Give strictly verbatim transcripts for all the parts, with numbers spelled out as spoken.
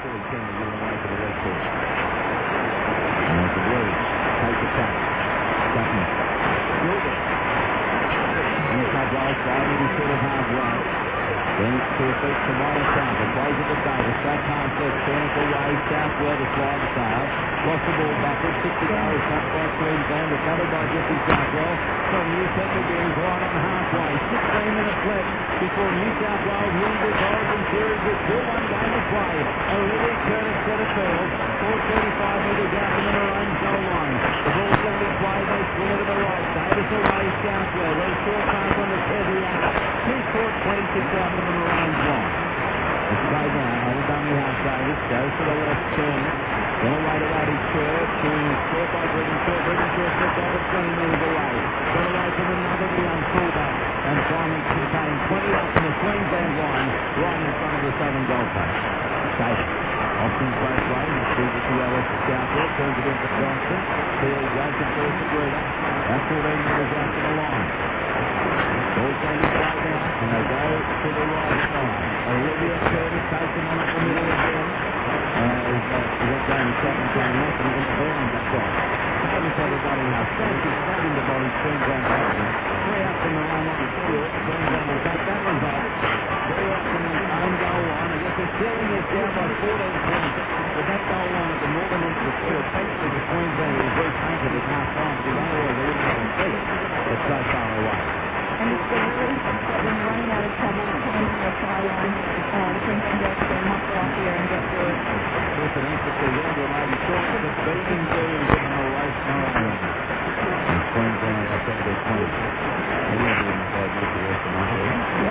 Philly team to give it away to the red court. And as the Blues take the touch. Sutton. Gilbert. New South Wales driving to sort of halfway. Then to a feet to Warren South. Plays it to Davis. That pass left. Turns away. Southwell to slide sail. Lost the ball backwards. Six to go. Shot by Queensland. Recovered by Jesse Southwell. From Newcastle begins right on halfway. sixteen minutes left before New South Wales wins this Origin Series with two one game to play. Olivia Curtis set a field. four thirty-five metres out from the Maroons goal line. The ball's going to be played. They swing it to the right. Davis away. Southwell. There's short pass on the Kevy out. Two short twenty-six out from the Maroons line. It's played now. Alabama House Davis goes to the left turn. Then away to Waddy Shaw. To scored by Brigginshaw. Brigginshaw slipped over twenty metres away. Got away from another young fullback. And finally contained twenty up from the Queensland line. Right in front of the southern goalpost. Davis. Austin both ways. He sees it to the other Southwell. Turns it into Johnston. Here he goes to first to Greta. That's fourteen metres out to the line. Ball's going to be played now. And they go to the right side. Olivia Curtis takes him on up the middle again. Uh, he's got, he's got Jamie Chapman going off and he's burning that side. Davis everybody now. Francis starting the body. Queensland Captain. Three up from the line on the field. Queensland will take that result. Three up from the own goal line. I guess they're still in this down by fourteen points. But that goal line at the northern end of the field, thankfully the Queensland was very painted at half time because otherwise they wouldn't have complete. It's so far away. And it's been really been running out of trouble coming to the try line. Uh, the Queensland Girls are going to muscle up here and get through it. Just an emphasis there, but maybe short of the beating through and getting them away from home. And Queensland, I think they're twenty. They never even played with the rest of the night.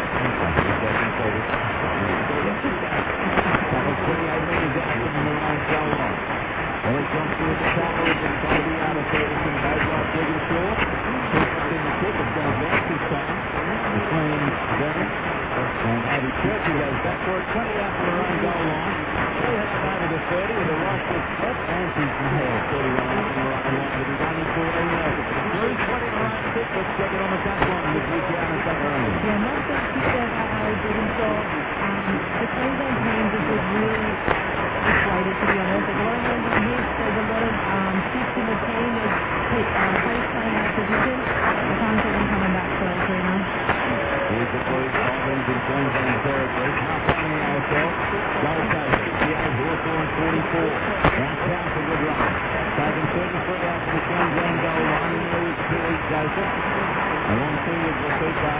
That was twenty-eight metres out from the Maroons goal line. Ellie Johnson with the tackle. It's going to be out of Ferguson. Goes right Brigginshaw. Puts it in the kick. It's going to bounce this time. Between Brennan and Abby Church. He goes back for it. twenty out from the Maroon goal line. They have it over to thirty with a right foot step. And she's there. thirty-one out from the Maroon line. But he's only fourteen left. Lose twenty Maroon six. Let's check it on the touchline with Luciana and Submarine. Yeah, not just she said how Harry Brigginshaw. Um, the Queensland team just was really deflated, to be honest. There's a lot of moving hits. There's a lot of um, shifts in the team. There's uh, Hayes playing out of position. I can't see them coming back for us right now. Here's the Blues Dolphins in Queensland territory. Half on the A F L. Gold Coast sixty-eight, Hawthorn forty-four. Now South a good run. Taking thirty-three out from the Queensland goal line. In there is Keely Joseph. Along two with Rafiko.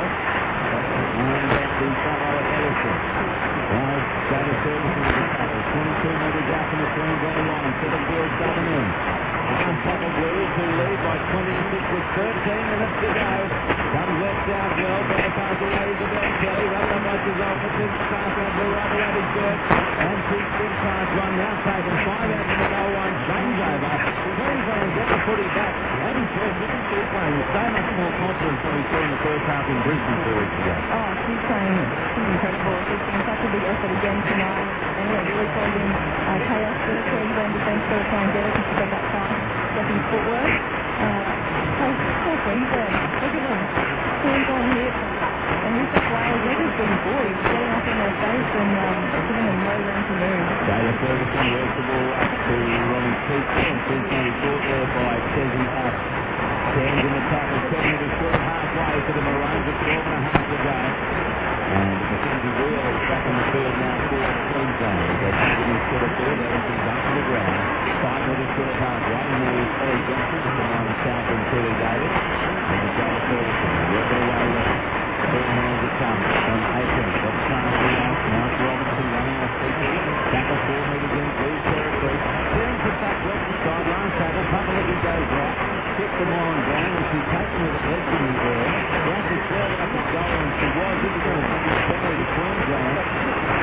And that's the Savella Ellison. Now David Ferguson with the tackle. twenty-two metres out from the Queensland line. To the field, seven in. One tackle Blues who lead by twenty-six with thirteen minutes to go. Comes left out well. Better pass away to Ben Kelly. Right up by Giselle. Puts his pass on the right around his shirt. And she's big pass run. Now taken five out from the goal line. Change over. Queensland get the footy back. Abby Church isn't still playing with so much more confidence than we saw in the first half in Brisbane two weeks ago. Oh, she's playing. She's incredible. She's been such a big effort again tonight. And yeah, really causing uh, chaos for the Queensland defence to try and get her because she's got that fast stepping footwork. Uh, so, so Queensland. Look at them. Hands on hip. And New South Wales, they're just being boys, getting up in their face and um, giving them no room to move. Taylor Ferguson works the ball up to Ronnie Peake. And she's going to be caught there by Chesney Up. Stands in the tackle, seven to short halfway to the Maroons at twelve and a half to go. And Mackenzie Wheeler is back in the field now for Queensland. They're taking his set of field, everything's up to the ground. Five metres short halfway, and there is Ellie Johnson, just behind the South and Keely Davis. And it's Taylor Ferguson, working away left. Four hands it comes from Aiken. Got the pass now. Mark Robinson running off P P. Tackle four metres in, Blues territory. Turns the back left to side, last tackle. Papali'i goes right. Hit the Warren ground, and she's taken with a leg in the air. Down to serve up the goal, and she was in the goal. She's better to Queensland.